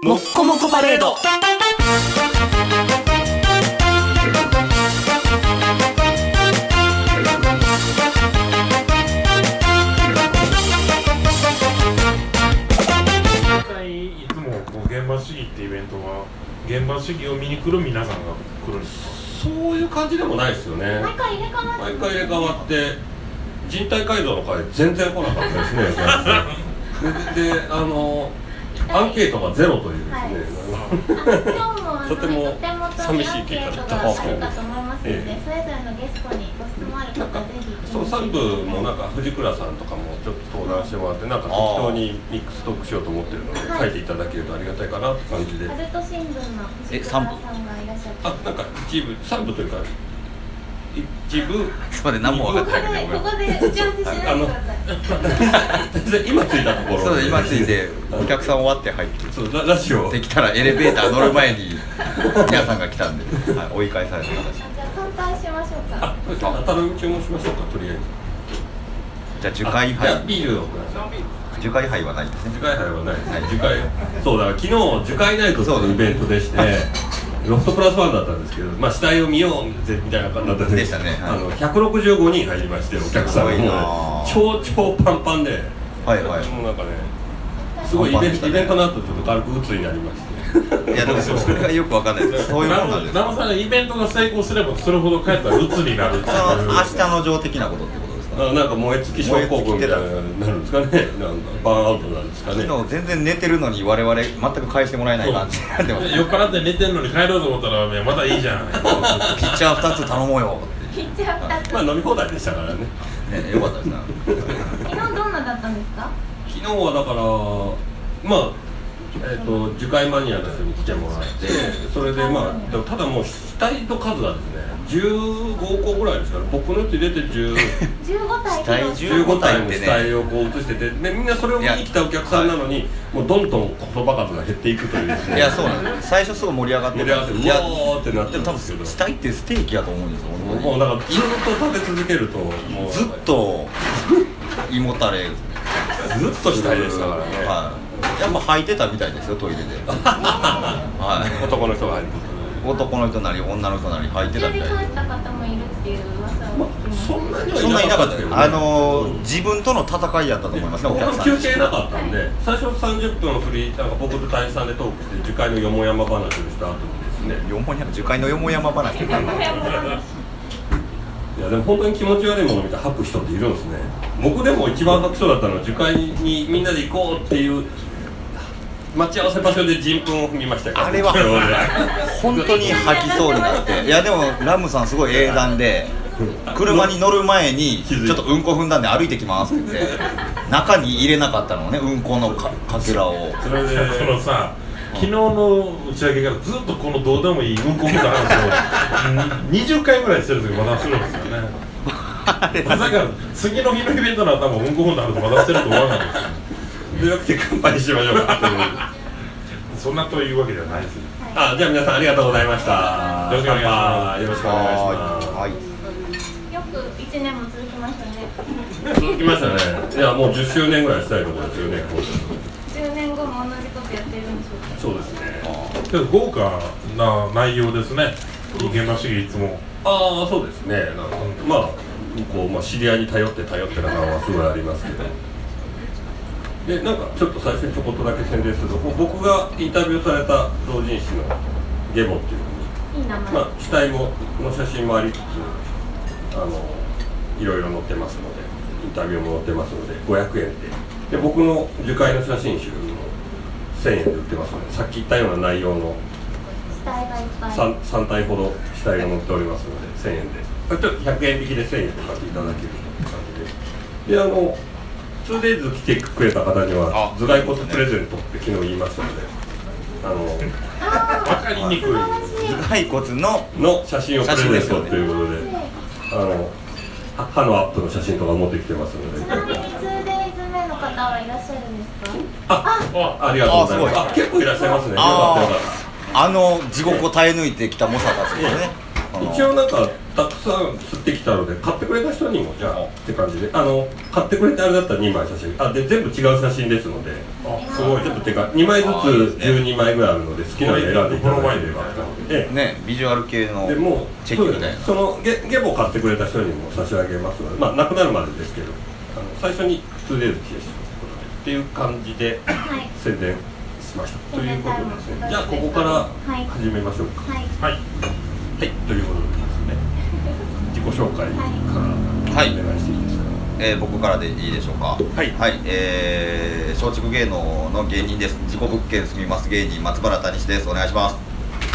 もっこもこパレード。 いつも現場主義ってイベントは現場主義を見に来る皆さんが来るんですか？ そういう感じでもないですよね。 毎回入れ替わって、 人体改造の会全然来なかったですね。でアンケートがゼロというですね、とても寂しい結果だったんですけど、 と思いますので、それぞれのゲストにご質問ある方はぜひ。 その3部もなんか藤倉さんとかもちょっと登壇してもらって、なんか適当にミックストークしようと思ってるので、書いていただけるとありがたいかなって感じで。 カルト新聞の藤倉さんがいらっしゃって、 なんか一部3部というか一部それ何も分かってないここで打ち合わせしないでください。 今着いたところ、 そう今着いてお客さん終わって入ってそうラジオできたらエレベーター乗る前に皆さんが来たんで、追い返された形。 じゃあ乾杯しましょうか。 当たる注文しましょうか、とりあえず。 じゃあ樹海杯、 ビールをください。 樹海杯はないですね。 樹海杯はないですね。樹海、そうだから昨日樹海ナイトというイベントでして、ロフトプラスワンだったんですけど、死体を見ようぜみたいな感じでしたね。 165人入りまして、お客さんも超パンパンで、もうなんかね、すごいイベントの後ちょっと軽く鬱になりまして。 いやでもそれがよくわかんないです。そういうもんなんです。 ナムさんがイベントが成功すればそれほど帰ったら鬱になるっていう。 明日の情的なことってことですか？ なんか燃え尽き症候群みたいななるんですかね。なんかバーンアウトなんですかね。 昨日全然寝てるのに我々全く返してもらえない感じになってます。 酔っ払って寝てるのに帰ろうと思ったらまだいいじゃん。 ピッチャー2つ頼もうよって。 ピッチャー2つ。 飲み放題でしたからね。 よかったですね。 昨日どんなだったんですか？ 昨日はだから樹海マニアの人に来てもらって、それでただもう死体の数がですね15個ぐらいですから、僕のうち出て15体の死体をこう写してて、でみんなそれを見に来たお客さんなのに、もうどんどん言葉数が減っていくというですね。 いやそうなんです。最初すごい盛り上がってうわーってなってるんですけど、 死体ってステーキやと思うんですよ。 もうだからずっと食べ続けるともうずっと胃もたれずっと死体でしたからね。 やっぱ吐いてたみたいですよ、トイレで。 男の人が入ってた。 男の人なり女の人なり吐いてたみたいで。 帰った方もいるっていう噂を聞きました。 そんなにいなかったけど、 自分との戦いやったと思いますね、お客さん。 休憩なかったんで、最初30分のフリー、なんか僕と大志さんでトークして樹海のよもやま話をした後にですね、 樹海のよもやま話って何なんですか？ いやでも本当に気持ち悪いものを見て吐く人っているんですね。僕でも一番吐きそうだったのは樹海にみんなで行こうっていう待ち合わせ場所で人糞を踏みましたよ。 あれは本当に吐きそうになって。いやでもラムさんすごい英断で、車に乗る前にちょっとうんこ踏んだんで歩いてきますって言って中に入れなかったのね、うんこのかけらを。 それでそのさ、昨日の打ち上げからずっとこのどうでもいいうんこみたいな話を20回ぐらいしてる時まだするんですよね。まさか次の日のイベントの頭うんこ踏んだ話まだしてると思わなかったですよ。 でよくて乾杯しましょうか。 そんなというわけではないです。 じゃあ皆さんありがとうございました。 よろしくお願いします。 よろしくお願いします。 よく1年も続きましたね。 続きましたね。いやもう10周年ぐらいしたいところですよね。 10年後も同じことやってるんでしょうか。 そうですね。 けど豪華な内容ですね。現場主義いつも。 そうですね。なんか知り合いに頼ってな感はすごいありますけど。でなんかちょっと最初にちょこっとだけ宣伝すると、僕がインタビューされた同人誌のゲボっていうのに、 いい名前。 死体の写真もありつついろいろ載ってますので、インタビューも載ってますので500円で、僕の樹海の写真集も1000円で売ってますので、さっき言ったような内容の死体がいっぱい。 3体ほど死体が載っておりますので1000円で、ちょっと100円引きで1000円で買っていただけるという感じで、2days 来てくれた方には頭蓋骨プレゼントって昨日言いましたので、 分かりにくい頭蓋骨の写真をプレゼントということで、歯のアップの写真とか持ってきてますので。 ちなみに 2days 目の方はいらっしゃるんですか？ ありがとうございます。結構いらっしゃいますね。よかったよかった。 地獄を耐え抜いてきた猛者たちですね。 一応なんかたくさん釣ってきたので買ってくれた人にもじゃあって感じで買ってくれてあれだったら2枚写真で全部違う写真ですので、 すごいちょっとてか2枚ずつ12枚ぐらいあるので好きなの選んでいただければね、ビジュアル系のでもうチェックみたいな。 そのゲボを買ってくれた人にも差し上げますので、まあなくなるまでですけど最初に 2days 記念っていう感じではい宣伝しました、ということですね。じゃあここから始めましょうか。 はいはいはい、ということでですね、自己紹介からはいお願いしていいですか。 僕からでいいでしょうか。 はいはい、松竹芸能の芸人です。事故物件住みます芸人松原谷志です。お願いします。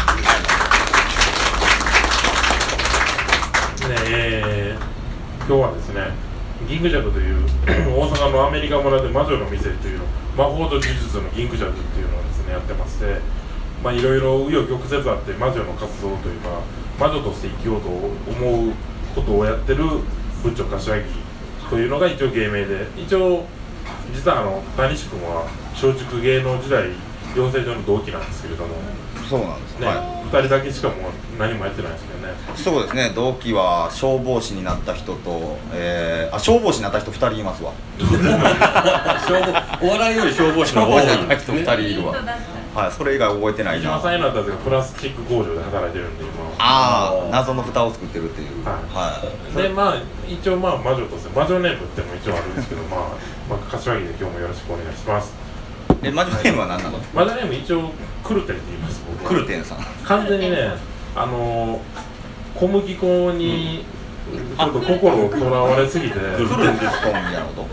ね今日はですね、ギングジャズという大阪のアメリカ村で魔女の店というの、魔法と呪術のギングジャズっていうのをですねやってまして、まあいろいろ紆余曲折あって魔女の活動というか魔女として生きようと思うことをやってる部長柏木というのが一応芸名で、一応実は谷志君は松竹芸能時代養成所の同期なんですけれどもそうなんですね、 は 2人だけしかもう何もやってないですけどね。 そうですね、同期は消防士になった人と、消防士になった人2人いますわ。 お笑いより消防士の方が消防士になった人2人いるわ。はい、それ以外覚えてないな。 飯島さんになったんですけどプラスチック工場で働いてるんで今謎の蓋を作ってるっていう。 はいでまあ一応まあ魔女として魔女ネームっても一応あるんですけどまあ柏木で今日もよろしくお願いします。 魔女ネームは何なの？ 魔女ネーム一応クルテンって言います僕は。 クルテンさん。 完全にね小麦粉にちょっと心をとらわれすぎてクルテンディスコンみたいなこと。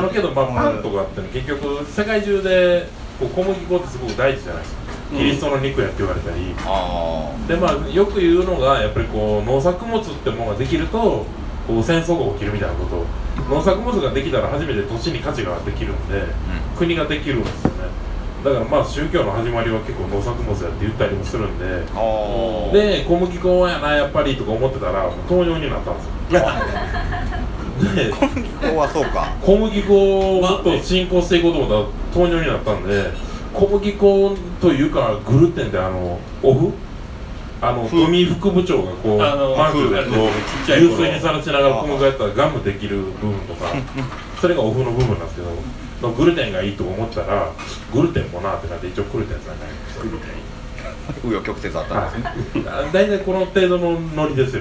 けどまあパンとかってね結局世界中でこう小麦粉ってすごく大事じゃないですか、キリストの肉やって言われたり、でまあよく言うのがやっぱりこう農作物ってものができるとこう戦争が起きるみたいなこと、農作物ができたら初めて土地に価値ができるんで、国ができるんですよね。だからまあ宗教の始まりは結構農作物やって言ったりもするんで、で小麦粉やなやっぱりとか思ってたら糖尿になったんですよで小麦粉はそうか。 小麦粉をもっと進行していこうと思ったら糖尿になったんで、小麦粉というかグルテンってオフ海副部長がこうマークでこう流水にさらしながら小麦粉やったらガムできる部分とかそれがオフの部分なんですけど、グルテンがいいと思ったらグルテンもなってなって一応クルテンさんがいます。グルテン紆余曲折あったんですね。 大体この程度のノリですよ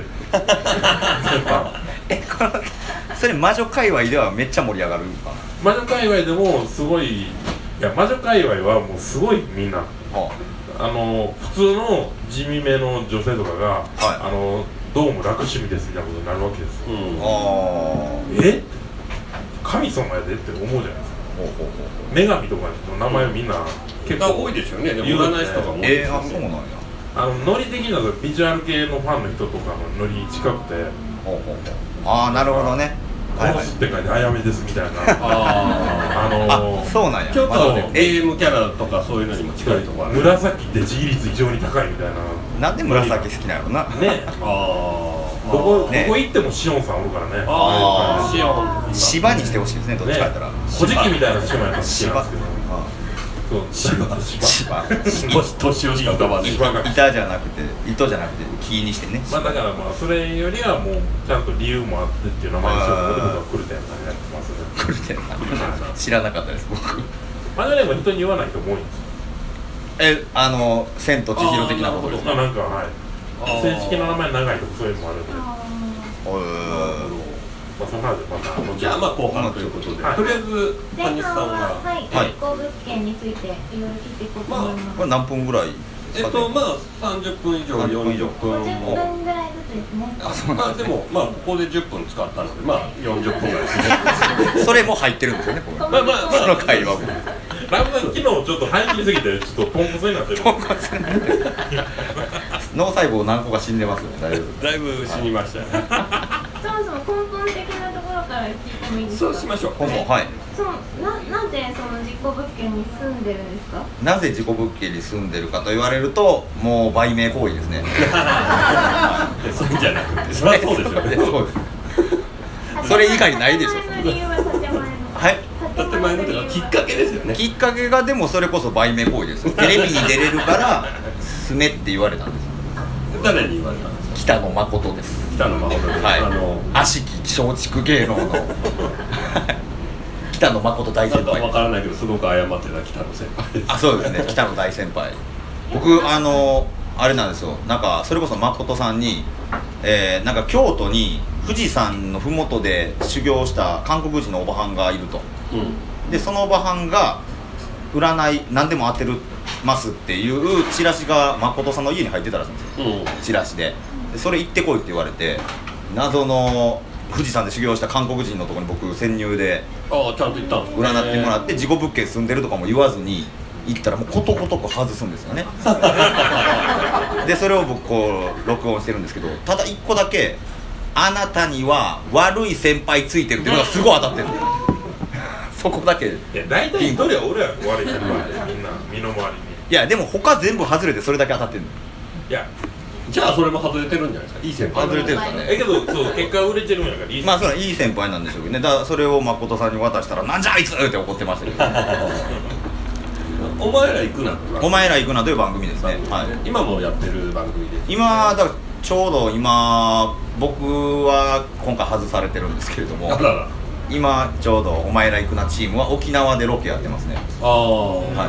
それ魔女界隈ではめっちゃ盛り上がるかな。 魔女界隈でもすごい、いや魔女界隈はもうすごいみんな普通の地味めの女性とかが、どうも楽趣味ですみたいなことになるわけですよ、え神様やでって思うじゃないですか。女神とかの名前をみんな結構多いですよね。でも占い師とかも多いですよね。 そうなんや。 ノリ的なビジュアル系のファンの人とかのノリ近くて、 なるほどね。 殺すって書いてあやめですみたいなそうなんや。 ちょっとゲームキャラとかそういうのにも近いところある。 紫って自利率異常に高いみたいな。 なんで紫好きなのな。 ねどこ行ってもシオンさんおるからね。 シオン芝にしてほしいですね、どっちかやったら。 古事記みたいなシオンやったら好きなんですけど、 芝年をしか浮かばない。 板じゃなくて糸じゃなくて木にしてね。 だからまあそれよりはもうちゃんと理由もあってっていう名前にしようと思って僕はクルテンさんにやってますね。 クルテンさん知らなかったです僕。 マジでも人に言わない人も多いんですよ。 千と千尋的なことですか。 なんか正式な名前長いとかそういうのもあるんで、その話でまたじゃあまあ後半ということで、とりあえず谷さんが実行物件についていろいろ聞いていこうと思います。 これ何分ぐらい？ まあ30分以上40分 50 も分ぐらいずつですね。 でもまあここで10分使ったのでまあ40分ぐらいですね。 それも入ってるんですよね。その会話も。 ラムさん昨日ちょっと張り切りすぎてちょっとポンコツになってる。 脳細胞何個か死んでますよね。 だいぶ死にましたよね。 そもそも根本的なところから聞いてもいいですか？ そうしましょう。 はい。 なぜその実行物件に住んでるんですか？ なぜ事故物件に住んでるかと言われるともう売名行為ですね。 そうじゃなくて、そりゃそうですよね。 そうです。それ以外ないでしょ。 建前の理由は建前の。 はい。 建前のというかきっかけですよね。 きっかけがでもそれこそ売名行為です。テレビに出れるから住めって言われたんです。 誰に言われたんですか？ 北野誠です。 北野誠です。 はい、悪しき松竹芸能の北野誠大先輩。 分からないけどすごく謝ってた北野先輩です。 あ、そうですね、北野大先輩。僕あれなんですよ、なんかそれこそ誠さんに、なんか京都に富士山の麓で修行した韓国人のおばはんがいると、でそのおばはんが占い何でも当てるますっていうチラシが誠さんの家に入ってたらしいんですよ、チラシでそれ行ってこいって言われて、謎の富士山で修行した韓国人のところに僕潜入でちゃんと行ったんです占ってもらって、事故物件住んでるとかも言わずに行ったらもうことごとく外すんですよねでそれを僕こう録音してるんですけど、ただ一個だけあなたには悪い先輩ついてるっていうのがすごい当たってるそこだけ。 いや大体一人は俺は悪い先輩で、みんな身の回りに。 いやでも他全部外れてそれだけ当たってる。 いやじゃあそれも外れてるんじゃないですか。いい先輩外れてるんですかね。 けどそう結果売れてるんやからいい。 まあそれはいい先輩なんでしょうけどね。だからそれを誠さんに渡したらなんじゃあいつって怒ってましたけどお前ら行くなってお前ら行くなという番組ですね。はい、 今もやってる番組です。 今だからちょうど今僕は今回外されてるんですけれども、今ちょうどお前ら行くなチームは沖縄でロケやってますね。はい、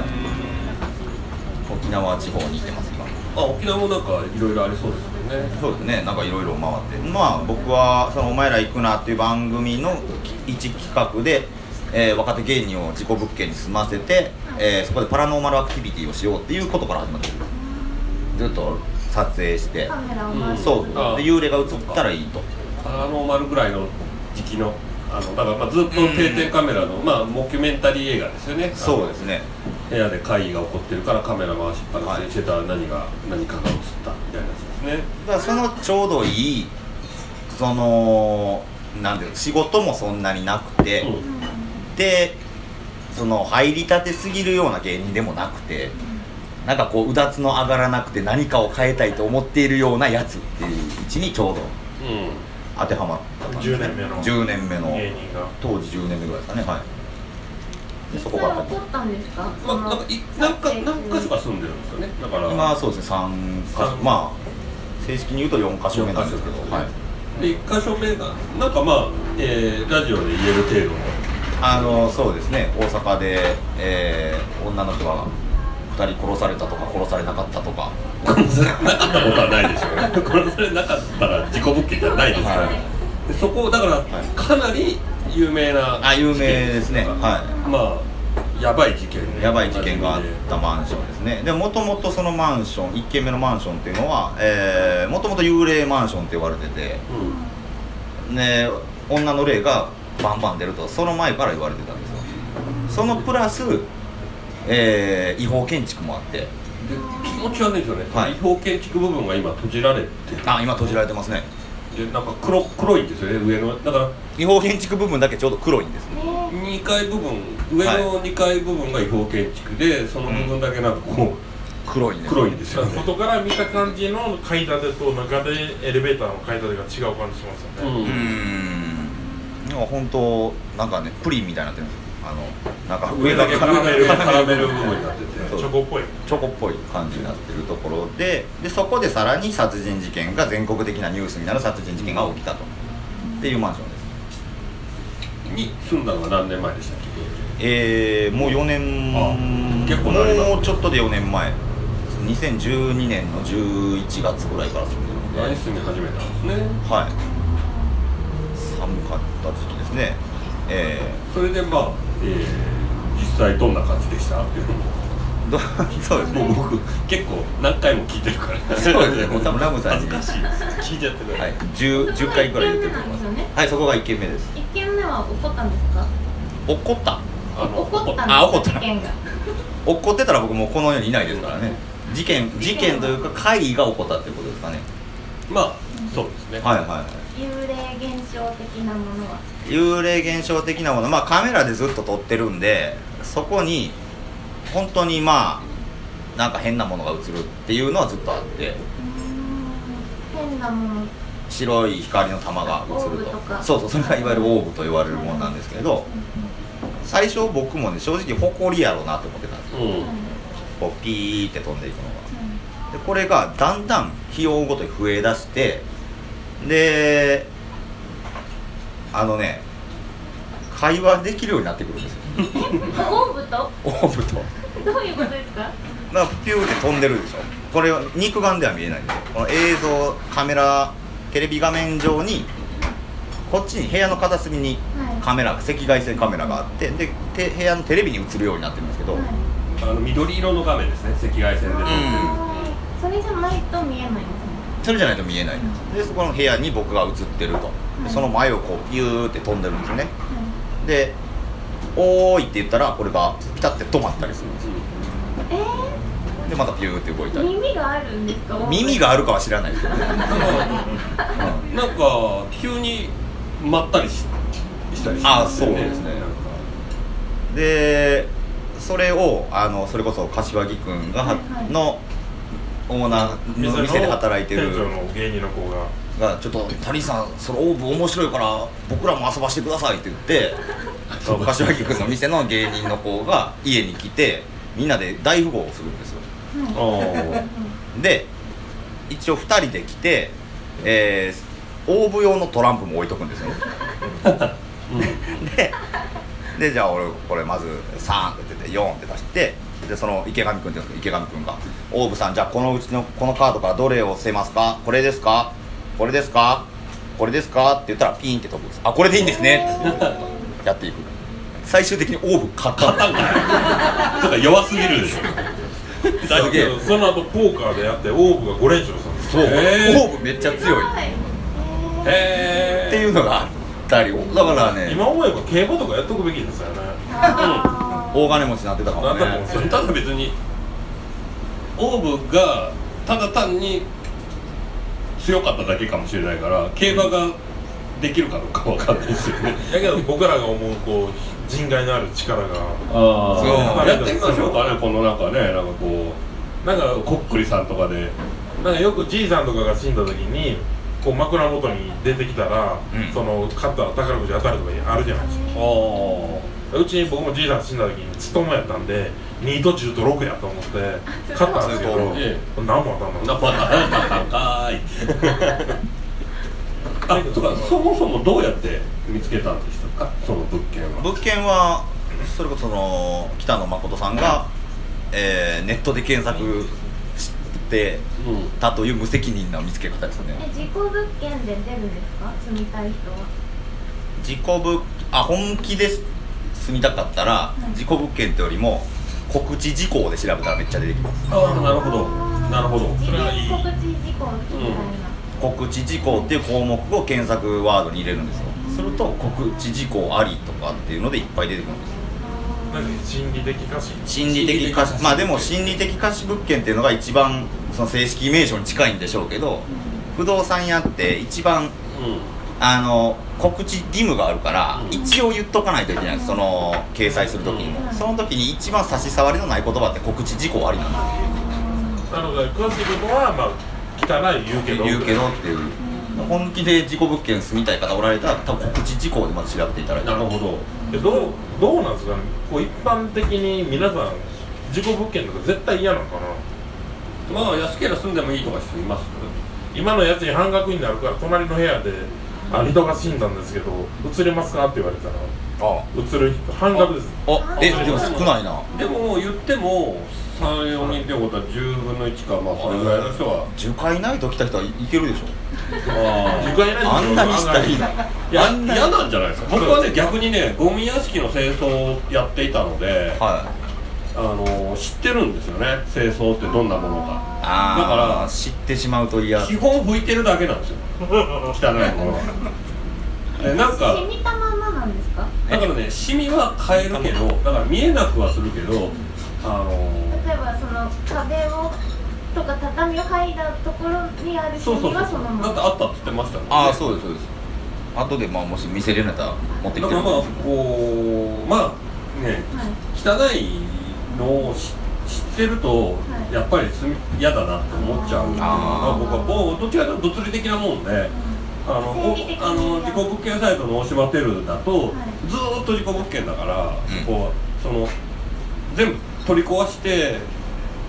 沖縄地方に行ってます今。 沖縄もなんかいろいろありそうですもんね。 そうですね、なんかいろいろ回って、まあ僕はそのお前ら行くなっていう番組の一企画で、若手芸人を事故物件に住ませて、そこでパラノーマルアクティビティをしようっていうことから始まってる。ずっと撮影してカメラを回して、 そうで幽霊が映ったらいいと。 パラノーマルぐらいの時期のだからまあずっと定点カメラの、まあモキュメンタリー映画ですよね。 そうですね。 部屋で会議が起こってるからカメラ回しっぱなしにしてたら何かが映ったみたいなやつですね。 だからそのちょうどいいそのなんていうの、仕事もそんなになくて、でその入りたてすぎるような芸人でもなくて、なんかこううだつの上がらなくて何かを変えたいと思っているようなやつっていう位置にちょうど当てはまった 10年目の 10年目の芸人が当時10年目ぐらいですかね。はい。でそこから起こったんですか？ まあなんか何か所か住んでるんですよね。だから今はそうですね、3か所、まあ正式に言うと4か所目なんですけど、はい。 で1箇所目がなんかまあ、ラジオで言える程度のそうですね、大阪で、女の人が2人殺されたとか殺されなかったとか殺されなかったことはないでしょうね殺されなかったら事故物件じゃないですから、でそこだからかなり有名な有名ですね。はい。 まあやばい事件があったマンションですね。でもともとそのマンション1軒目のマンションっていうのはもともと幽霊マンションって言われてて、ね、女の霊がバンバン出るとその前から言われてたんですよ。そのプラス、違法建築もあって、で気持ち悪いですよね、 はい、 違法建築部分が今閉じられてる。 今閉じられてますね。 でなんか黒いんですよね、上の。だから違法建築部分だけちょうど黒いんですね。 2階部分、上の2階部分が違法建築で、その部分だけなんかこう、 黒いんですよね。 外から見た感じの階建てと中でエレベーターの階建てが違う感じしますよね。 なんか本当なんかね、プリンみたいになってるんですよ。なんか上だけカラメル部分になってて、 チョコっぽい感じになってるところで、そこでさらに殺人事件が全国的なニュースになる殺人事件が起きたと、っていうマンションですに住んだのが何年前でしたっけ？もう4年、 結構なりますね。 もうちょっとで4年前、2012年の11月ぐらいから住んでるので、 住み始めたんですね。 はい、寒かった時期ですね。 それでまあ、実際どんな感じでしたっていうのもそうですね、 僕結構何回も聞いてるからそうですね、もう多分ラムさんに恥ずかしいです聞いちゃってる、 はい、10回くらい言ってると思います。はい、そこが1軒目です。 1軒目は起こったんですか？ 怒った怒った事件が怒ってたら僕もうこの世にいないですからね。事件というか怪異が起こったっていうことですかね。 まあそうですね。 はいはいはい。 幽霊現象的なものは幽霊現象的なもの、まあカメラでずっと撮ってるんで、そこに本当にまあなんか変なものが映るっていうのはずっとあって、 変なもの、 白い光の玉が映ると、そうそれがいわゆるオーブと言われるものなんですけど、最初僕もね正直埃やろうなと思ってたんですよ、こうピーって飛んでいくのが。 でこれがだんだん日を追うごとに増えだして、で会話できるようになってくるんですよオーブとオーブとどういうことですか？ だからピューって飛んでるでしょ。これは肉眼では見えないんですよ。この映像カメラテレビ画面上にこっちに部屋の片隅にカメラ、赤外線カメラがあって、で部屋のテレビに映るようになってるんですけど、 緑色の画面ですね、赤外線で撮ってる、 それじゃないと見えないんですね。 それじゃないと見えないんです。でそこの部屋に僕が映ってると、でその前をこうピューって飛んでるんですよね。でおーいって言ったらこれがピタッて止まったりするんですよ。でまたピューって動いたり。 耳があるんですか？ 耳があるかは知らないですけどね。 なんか急にまったりしたりしてますよね。 そうですね。でそれをそれこそ柏木くんがのオーナーの店で働いてる店長の芸人の子がちょっと谷さんそのオーブ面白いから僕らも遊ばしてくださいって言って柏木くんの店の芸人の子が家に来てみんなで大富豪をするんですよ。で一応2人で来て、オーブ用のトランプも置いとくんですよね。でじゃあ俺これまず3って出て4って出して、でその池上くんって言うんですけど、池上くんがオーブさんじゃあこのうちのこのカードからどれを捨てますか、これですかこれですかこれですかって言ったらピーンって飛ぶんです。あこれでいいんですねってやっていく。最終的にオーブ勝ったんだよ。 ちょっと弱すぎるでしょ。 だけどその後ポーカーでやってオーブが5連勝したんです。 そう、オーブめっちゃ強いっていうのがあったり、だからね今思えば競馬とかやっとくべきですよね。 大金持ちになってたかもね。 ただ別にオーブがただ単に強かっただけかもしれないから競馬ができるかどうかわかんないですよね。 だけど僕らが思うこう人外のある力がそうやってみましょうかね、このなんかね、なんかこうなんかこっくりさんとかでなんかよくじいさんとかが死んだ時にこう枕元に出てきたら、その勝ったら宝くじ当たるとかあるじゃないですか。うちに僕もじいさん死んだ時につともやったんで2と10と6やと思って勝ったんですけど、何も当たんなかった。 そもそもどうやって見つけたんでしたか、その物件は。 物件はそれこそその北野誠さんが、ネットで検索してたという無責任な見つけ方ですね。 自己物件で出るんですか、住みたい人は。 本気で住みたかったら、自己物件ってよりも告知事項で調べたらめっちゃ出てきます。 なるほどなるほど。 それがいい。告知事項みたいな、 告知事項っていう項目を検索ワードに入れるんですよ。すると告知事項ありとかっていうのでいっぱい出てくるんですよ。 心理的貸し、 心理的貸し、まあでも心理的貸し物件っていうのが一番その正式名称に近いんでしょうけど、不動産屋って一番、告知義務があるから、一応言っとかないといけないんです。その掲載する時にも、その時に一番差し障りのない言葉って告知事項ありなんですよ。 なので詳しいことはまあ汚い言うけどっていう、本気で自己物件住みたい方おられたら多分告知事項でまず調べていただいて。 なるほど。 どうなんですかね、こう一般的に皆さん自己物件とか絶対嫌なのかな。 まあ安ければ住んでもいいとか人います。 今のやつに半額になるから隣の部屋で人が死んだんですけど移れますかって言われたら移る人半額です。 でも少ないな。 でも言っても3、4人ってことは10分の1か、まあそれぐらいの人は樹海ないと来た人はいけるでしょ。 樹海ないあんなにしたいな。 嫌なんじゃないですか。僕はね逆にねゴミ屋敷の清掃をやっていたので、知ってるんですよね、清掃ってどんなものか。だから知ってしまうと嫌。 基本拭いてるだけなんですよ汚いものは。なんか染みたままなんですか。 だからね、シミは変えるけど、だから見えなくはするけど、例えばその壁をとか畳を剥いだところにあるシミはそのまま。 だってあったって言ってましたもんね。 そうですそうです。後でもし見せれるんだったら持ってきてる。 だからこうね、汚いのを知ってると、やっぱり嫌だなって思っちゃう。僕はどっちかというと物理的なもんで、自己物件サイトの大島テルだと、ずーっと自己物件だから、その全部取り壊して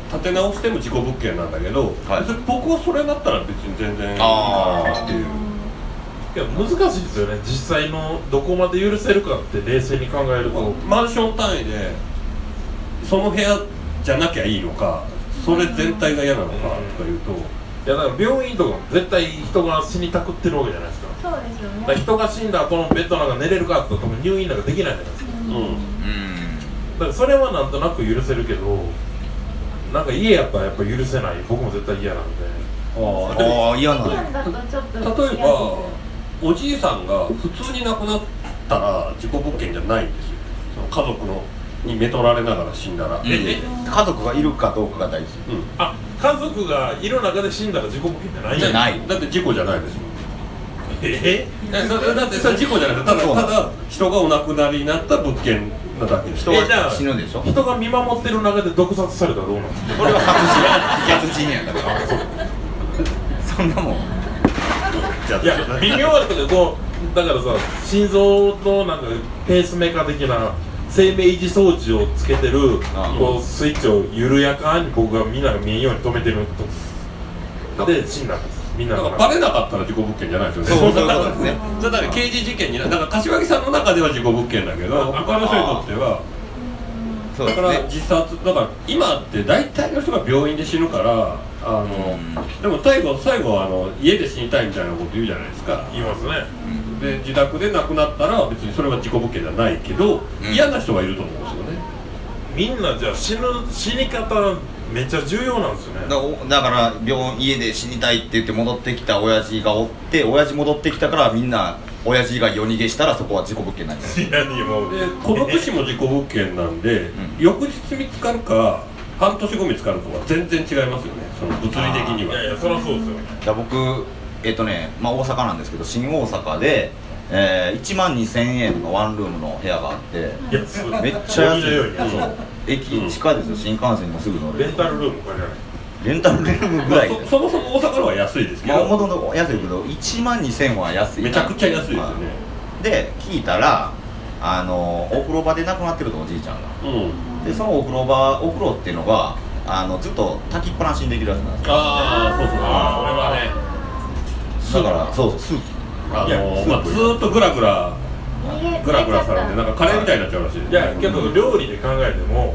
建て直しても事故物件なんだけど、 はい別に僕はそれだったら別に全然いいかなっていう。 いや難しいですよね、実際のどこまで許せるかって冷静に考えると。 マンション単位でその部屋じゃなきゃいいのか、それ全体が嫌なのかとかいうと、 いやだから病院とかも絶対人が死にたくってるわけじゃないですか。 そうですよだからね。 人が死んだ後のベッドなんか寝れるかって言ったら多分入院なんかできないじゃないですか。だからそれはなんとなく許せるけど、なんか家やったらやっぱ許せない。僕も絶対嫌なんで。 ああ嫌なの。 嫌だとちょっと例えばおじいさんが普通に亡くなったら事故物件じゃないんですよ。その家族のにめとられながら死んだら、 家族がいるかどうかが大事。 あ、家族がいる中で死んだら事故物件じゃないんや。 じゃないだって事故じゃないですもん。だってそれ事故じゃなくて、ただ人がお亡くなりになった物件なだけです。 人は死ぬでしょ。 人が見守ってる中で毒殺されたらどうなんですか。 これは殺人やからそんなもん。 いや微妙なとここうだからさ、心臓となんかペースメーカー的な生命維持装置をつけてるこうスイッチを緩やかに僕がみんなが見えんように止めてるとで死んだんです。みんなだがからバレなかったら事故物件じゃないですよね。 そういうことですね。 だから刑事事件にだから柏木さんの中では事故物件だけど、他の人にとってはそうだからですね。 自殺だから今って大体の人が病院で死ぬからでも最後は家で死にたいみたいなこと言うじゃないですか。 言いますね。 で自宅で亡くなったら別にそれは事故物件じゃないけど、嫌な人がいると思うんですよね。 みんなじゃあ死に方めっちゃ重要なんですよね。 だから家で死にたいって言って戻ってきた親父がおって、親父戻ってきたからみんな親父が夜逃げしたらそこは事故物件なんです。 いやにもうで孤独死も事故物件なんで、翌日見つかるか半年後見つかるかは全然違いますよね。その物理的には。 いやいやそりゃそうですよ。 だから僕まあ大阪なんですけど、新大阪で、1万2000円のワンルームの部屋があって、めっちゃ安い。そう駅近いですよ。新幹線にもすぐ乗れる。 レンタルルームこれじゃない。 レンタルルームぐらい。 そもそも大阪の方が安いですけど、 もともと安いけど1万2000は安い。 めちゃくちゃ安いですよね。 で聞いたらお風呂場で亡くなってると、おじいちゃんが。でそのお風呂っていうのがずっと炊きっぱなしにできるやつなんですよ。 そうそれはね。 だからそうスープずーっとグラグラされてなんかカレーみたいになっちゃうらしいです。 いやけど料理で考えても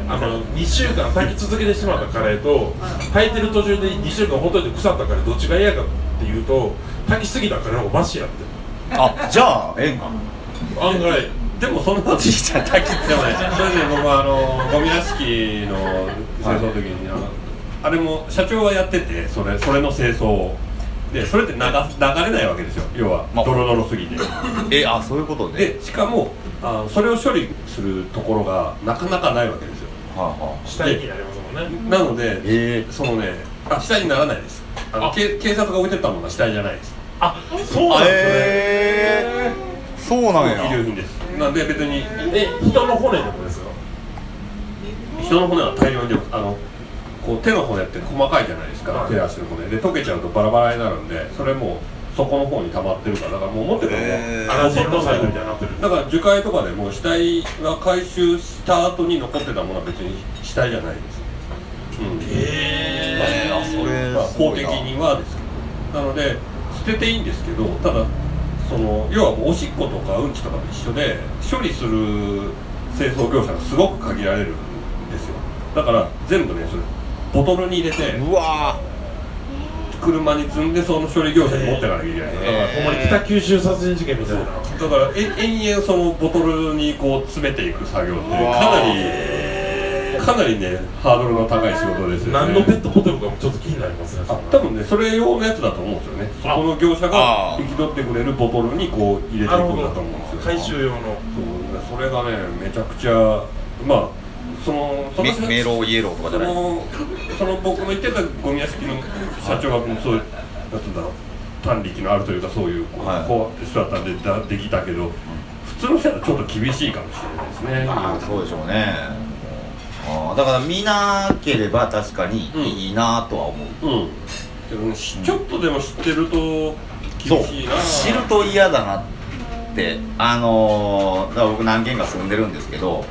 2週間炊き続けてしまったカレーと炊いてる途中で2週間ほっといて腐ったカレーどっちが嫌かっていうと、炊きすぎたカレーの方がマシやって。 じゃあええんか。 案外でもそのおじいちゃん炊きでもね、それで僕はゴミ屋敷の清掃の時にあれも社長がやってて、それの清掃でそれって流れないわけですよ。要はドロドロすぎてそういうことで。 でしかもそれを処理するところがなかなかないわけですよ。 死体になりますもんね。 なのでそのね死体にならないです。警察が置いてったものは死体じゃないです。 そうなんですね。 そうなんや。 遺留品です。なんで別に人の骨でもですか。 人の骨は大量に出ます。こう手の骨って細かいじゃないですか。手足の骨で溶けちゃうとバラバラになるんで、それも底の方に溜まってるから、だからもう持ってたらもうアラジンのサイトみたいになってる。 だから樹海とかでも死体が回収した後に残ってたものは別に死体じゃないです。 それ法的にはですけど、なので捨てていいんですけど、ただ要はもうおしっことかうんちとかと一緒で処理する清掃業者がすごく限られるんですよ。だから全部ねそれボトルに入れて車に積んでその処理業者に持ってかなきゃいけない。だからほんまに北九州殺人事件みたいな。 だから延々そのボトルにこう詰めていく作業ってかなりねハードルの高い仕事ですよね。 何のペットボトルかもちょっと気になりますね。 多分ねそれ用のやつだと思うんですよね。そこの業者が引き取ってくれるボトルにこう入れていくんだと思うんですよ。 回収用の。 それがねめちゃくちゃメロイエローとかじゃない。 その僕の言ってたゴミ屋敷の社長がそういうなんていうんだろう、短力のあるというかそういう人だったんでできたけど、普通の人はちょっと厳しいかもしれないですね。 そうでしょうね。だから見なければ確かにいいなとは思う。 でもちょっとでも知ってると厳しいな。 知ると嫌だなってだから僕何軒か住んでるんですけど、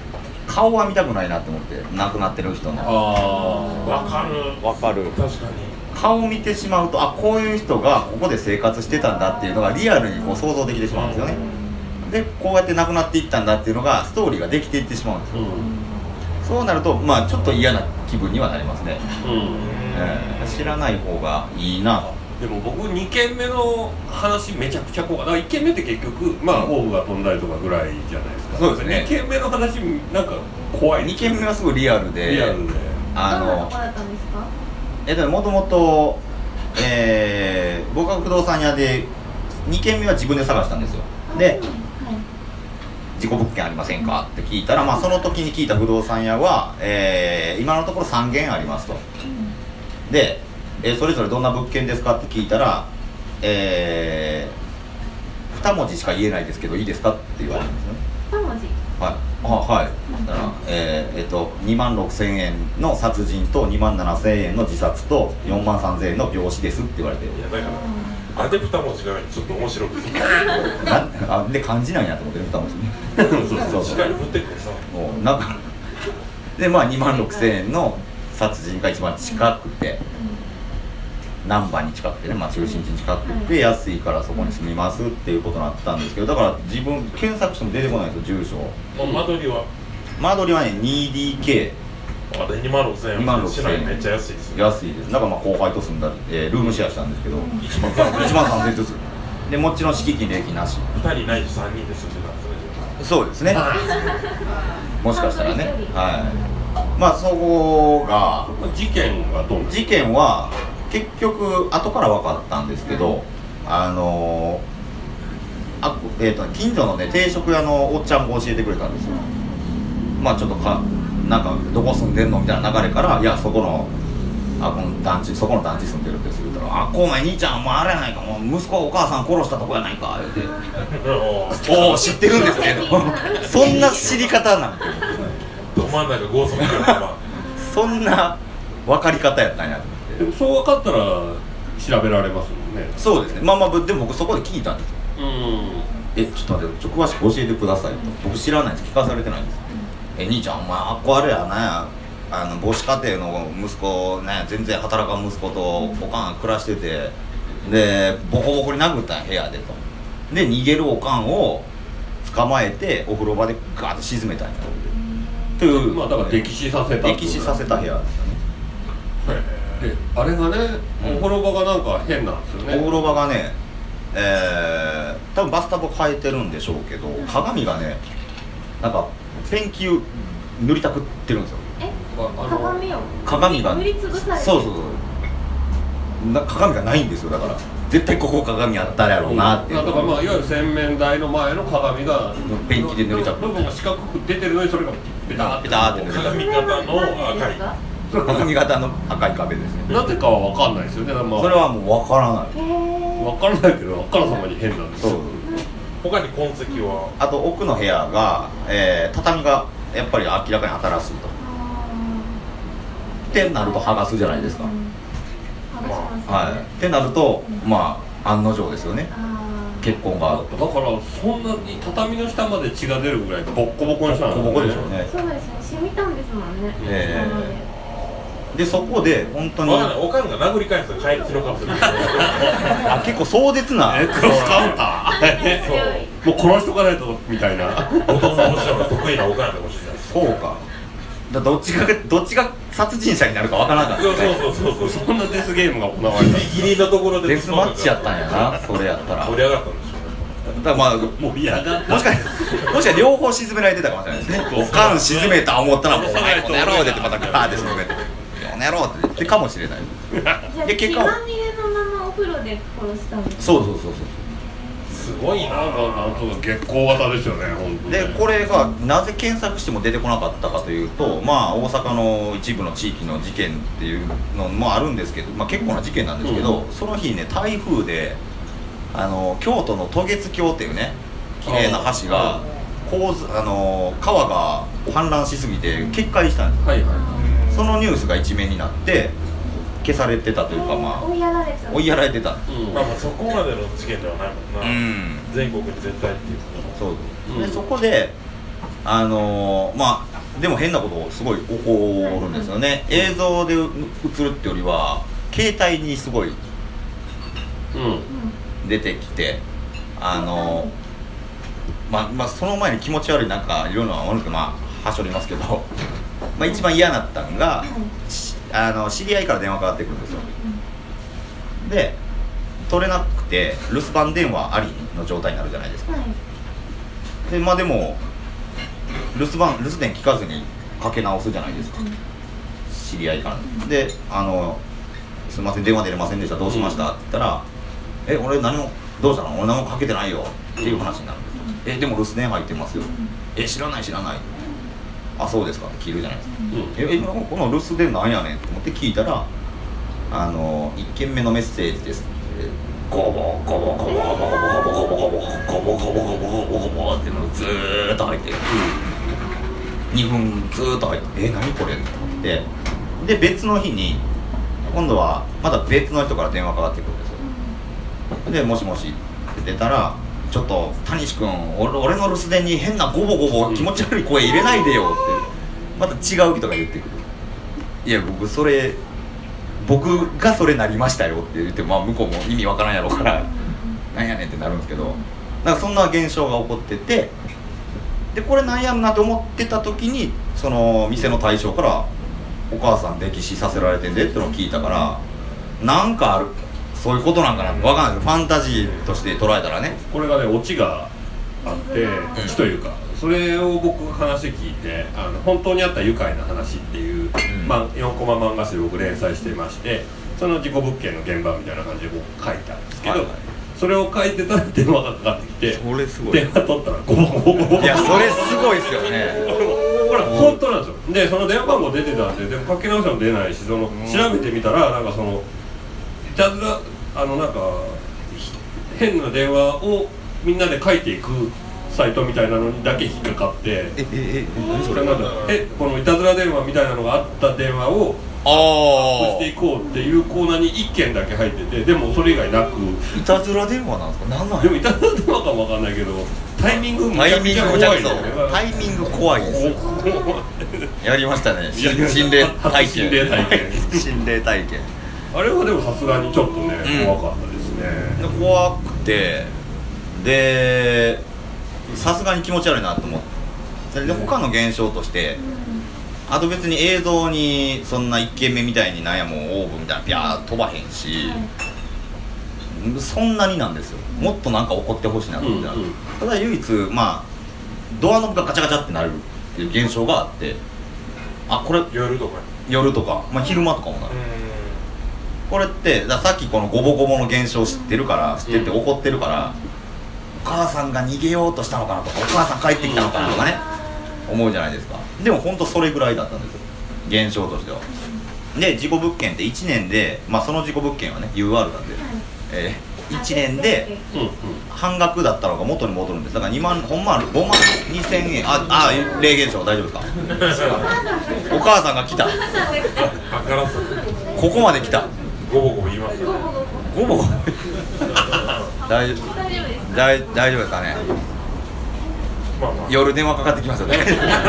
顔は見たくないなって思って、亡くなってる人のわかるわかる。 確かに顔を見てしまうと、あ、こういう人がここで生活してたんだっていうのがリアルにこう想像できてしまうんですよね。でこうやって亡くなっていったんだっていうのがストーリーができていってしまうんですよ、そうなるとまあちょっと嫌な気分にはなりますね、知らない方がいいな。 でも僕2軒目の話めちゃくちゃ怖い。だから1軒目って結局まあオウムが飛んだりとかぐらいじゃないですか。 そうですね。 2軒目の話なんか怖い。 2軒目はすごいリアルで、 リアルでどんなとこだったんですか？ もともと僕は不動産屋で2軒目は自分で探したんですよ。で事故物件ありませんかって聞いたら、まあ、その時に聞いた不動産屋は、今のところ3軒ありますと、で、それぞれどんな物件ですかって聞いたら、2文字しか言えないですけどいいですかって言われるんですよね。 2文字？ はい、だから2万6000円の殺人と2万7000円の自殺と4万3000円の病死ですって言われて、 いやだからあで2文字がちょっと面白くてで漢字なんやと思って2文字ねそうしっかり振ってくるさなんかでまあ2万6000円の殺人が一番近くて、難波に近くてね、まあ、中心地に近くて安いからそこに住みますっていうことになったんですけど、だから自分検索しても出てこないんですよ、住所。 間取りはね 2DK まだ2万6000円 2万6000円市内めっちゃ安いですよ。 安いです。だからまあ後輩と住んだり、ルームシェアしたんですけど 1万3000 1万3000円ずつで、もちろん敷金礼金なし。 2人ないし3人で住んでたんですね。 そうですねもしかしたらね、はい。まあそこが事件がどうなんですか？ 事件は結局後から分かったんですけど、近所のね定食屋のおっちゃんが教えてくれたんですよ。まあちょっとなんかどこ住んでんのみたいな流れから、いやそこのこの団地、そこの団地住んでるって言ったら、こうお前兄ちゃんもうあれやないか、もう息子お母さん殺したとこやないか言うておお知ってるんですけどそんな知り方なんてど真ん中高速からそんな分かり方やったんやと思って。 でもそう分かったら調べられますもんね。 そうですね。まあでも僕そこで聞いたんですよ。ちょっと待って、詳しく教えてくださいと。僕知らないです、聞かされてないんです。兄ちゃんお前あれやね、母子家庭の息子ね、全然働かん息子とおかん暮らしてて、でボコボコに殴ったん部屋でと。で逃げるおかんを捕まえてお風呂場でガーッと沈めたんやという、 まあだから溺死させた。 溺死させた部屋ですよね。 であれがね、お風呂場がなんか変なんですよね。 お風呂場がね、多分バスタブ変えてるんでしょうけど、鏡がね、なんかペンキ塗りたくってるんですよ。鏡が塗りつぶされて。 そう鏡がないんですよ。だから絶対ここ鏡あったやろうなっていう、 だからまあいわゆる洗面台の前の鏡がペンキで塗りたく部分が四角く出てるのに、それがペターって塗りたく鏡型の赤い鏡型の赤い壁ですね。 なぜかは分かんないですよね。まあそれはもう分からない。 分からないけど、あからさまに変なんですよ。 他に痕跡はあと奥の部屋が、畳がやっぱり明らかに新しいとってなると剥がすじゃないですか、ってなるとまあ案の定ですよね、血痕が。 だからそんなに畳の下まで血が出るぐらいボッコボコにしたんですよね。 ボコボコでしょうね。 そうですね、染みたんですもんね。 でそこで本当におかんが殴り返す帰り血のかもしれない結構壮絶なクロスカウンターもう殺しとかないとみたいな子供の人の得意なおかんかもしれない。 そうか、どっちが殺人者になるかわからなかった。 そうそんなデスゲームが行われた。 ギリギリのところでデスマッチやったんやな、それやったら。 盛り上がったんでしょうね。 だからまあもう嫌だった。 もしかしたら両方沈められてたかもしれないですね。おかん沈めた思ったらもうお前この野郎でってまたガーって沈めてこの野郎って言ってかもしれない。 で血まみれのままお風呂で殺したんですか？ そうすごいな。 なんか月光型ですよね、本当に。 でこれがなぜ検索しても出てこなかったかというと、まあ大阪の一部の地域の事件っていうのもあるんですけど、まあ結構な事件なんですけど、その日ね台風で京都の渡月橋っていうね綺麗な橋が川が氾濫しすぎて決壊したんですよ。そのニュースが一面になって消されてたというか、まあ追いやられてた。 まあそこまでの事件ではないもんな。全国に絶対っていうそうでそこでまあでも変なことすごい起こるんですよね。映像で映るってよりは携帯にすごい出てきて、まあその前に気持ち悪いなんかいろいろなものがはしょりますけど、一番嫌だったのが知り合いから電話かかってくるんですよ。で取れなくて留守番電話ありの状態になるじゃないですか。ででも留守電聞かずにかけ直すじゃないですか、知り合いからで、すいません電話出れませんでした、どうしました、って言ったら、俺何もどうしたの、俺何もかけてないよっていう話になるんですよ。でも留守電入ってますよ、知らない、あ、そうですかって聞いるじゃないですか、この留守電なんやねんと思って聞いたら、1件目のメッセージですって、ゴボゴボゴボゴボゴボゴボゴボゴボゴボゴボってのずーっと入ってる、2分ずーっと入って、何これって思って、で別の日に今度はまた別の人から電話かかってくるんですよ。でもしもしって出たら、ちょっと谷志君、俺の留守電に変なゴボゴボ気持ち悪い声入れないでよってまた違う人が言ってくる。いや僕がそれなりましたよって言っても、向こうも意味わからんやろうからなんやねんってなるんですけど、なんかそんな現象が起こってて、でこれなんやんなと思ってた時に、その店の大将からお母さん溺死させられてんでってのを聞いたから、なんかある、そういうことなんかなって分かんないです。ファンタジーとして捉えたらね、 これがねオチがあって、オチというか、それを僕話聞いて、本当にあった愉快な話っていう、4コマ漫画誌で僕連載してまして、その事故物件の現場みたいな感じで僕書いたんですけど、それを書いてたら電話がかかってきて、 それすごい、 電話取ったらゴボゴボゴボ、 いやそれすごいですよね。 これ本当なんですよ。でその電話番号出てたんで、でもかけ直しても出ないし、調べてみたら、なんかそのいたずらなんか変な電話をみんなで書いていくサイトみたいなのにだけ引っかかって、それなんだ、このいたずら電話みたいなのがあった電話をアップしていこうっていうコーナーに1件だけ入ってて、でもそれ以外なく、 いたずら電話なんですか、なんなんでもいたずら電話かもわかんないけど、タイミングめちゃくちゃ怖いね。 タイミング怖いですよ。やりましたね、心霊体験心霊体験。 あれはでもさすがにちょっとね、怖かったですね。 怖くて、でさすがに気持ち悪いなと思って、で他の現象として、あと別に映像にそんな1件目みたいになんやもうオーブみたいなピャー飛ばへんし、そんなになんですよ。もっとなんか起こってほしいなと思って、ただ唯一ドアノブがガチャガチャってなるっていう現象があって、これ夜とか、昼間とかもなる。これってさっきこのゴボゴボの現象知ってて怒ってるから、お母さんが逃げようとしたのかなとか、お母さん帰ってきたのかなとかね思うじゃないですか。でも本当それぐらいだったんですよ、現象としては。で事故物件って1年で、その事故物件はね UR なんで、1年で半額だったのが元に戻るんです。だから2万、ほんま5万2000円。霊現象大丈夫ですかお母さんが来た、ここまで来た、 ゴボゴボ言いますよね。 ゴボゴボ大丈夫ですかね。夜電話かかってきますよね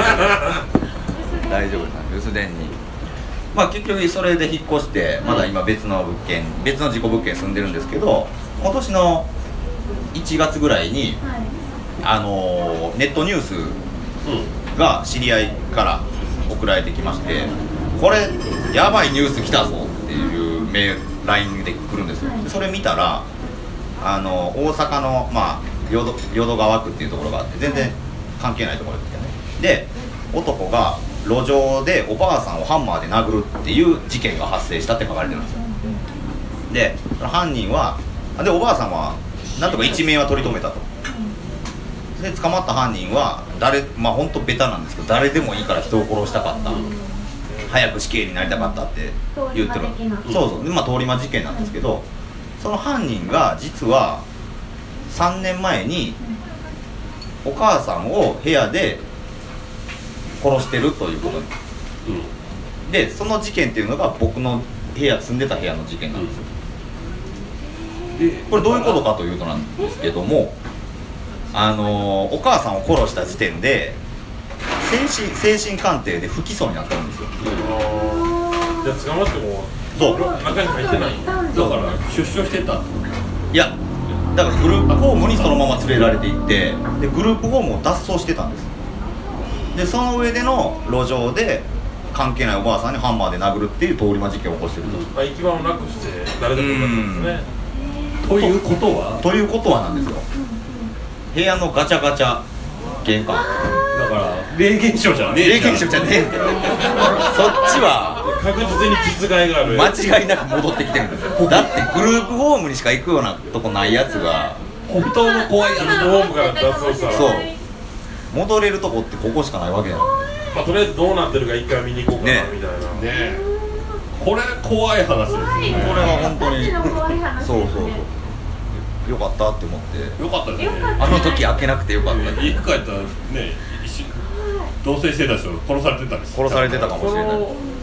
大丈夫です、留守電に。結局それで引っ越して、まだ今別の事故物件住んでるんですけど、今年の1月ぐらいに、ネットニュースが知り合いから送られてきまして、これやばいニュース来たぞっていうLINE で来るんですよ。それ見たら大阪の淀川区っていうところがあって、全然関係ないところですけどね。で男が路上でおばあさんをハンマーで殴るっていう事件が発生したって書かれてるんですよ。で犯人はおばあさんはなんとか一命は取り留めたと。で捕まった犯人は本当ベタなんですけど、誰でもいいから人を殺したかった、早く死刑になりたかったって言ってる。そうで通り魔事件なんですけど、その犯人が実は3年前にお母さんを部屋で殺してるということで、その事件っていうのが僕の住んでた部屋の事件なんですよ。これどういうことかというとなんですけども、お母さんを殺した時点で精神鑑定で不起訴になったんですよ。 じゃあ捕まってもそう中に入ってないんだ。 だから出所してた。 いやだからグループホームにそのまま連れられていって、でグループホームを脱走してたんです。でその上での路上で関係ないおばあさんにハンマーで殴るっていう通り魔事件を起こしてると、 まあ行き場をなくして誰でもなったんですね。 ということはということはなんですよ、部屋のガチャガチャ玄関、 だから霊現象じゃねえ霊現象じゃねえってそっちは確実に実害がある。 間違いなく戻ってきてるんですよ。だってグループホームにしか行くようなとこないやつが本当の怖いやつだ。 ホームから脱走したら、 そう戻れるとこってここしかないわけじゃん。 まあとりあえずどうなってるか一回見に行こうかなみたいな。 ねえ、これ怖い話ですよね。 これは本当にそっちの怖い話ですね。 そうそうそうよかったって思ってよかったですね。 よかったあの時開けなくてよかったって家帰ったらね、一瞬同棲してた人殺されてたんです。 殺されてたかもしれない。